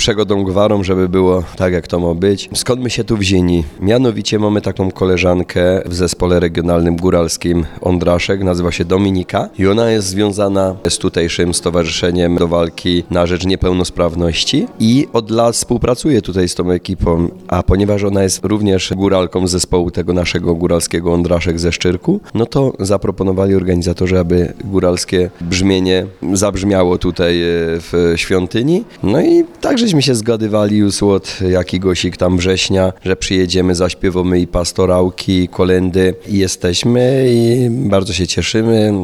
większego dongwarom, żeby było tak, jak to ma być. Skąd my się tu wzięli? Mianowicie mamy taką koleżankę w zespole regionalnym góralskim Ondraszek, nazywa się Dominika i ona jest związana z tutejszym stowarzyszeniem do walki na rzecz niepełnosprawności i od lat współpracuje tutaj z tą ekipą, a ponieważ ona jest również góralką z zespołu tego naszego góralskiego Ondraszek ze Szczyrku, no to zaproponowali organizatorzy, aby góralskie brzmienie zabrzmiało tutaj w świątyni. No i tak żeśmy się zgadywali już od jakiegoś tam września, że przyjedziemy, zaśpiewamy i pastorałki, i kolędy i jesteśmy i bardzo się cieszymy.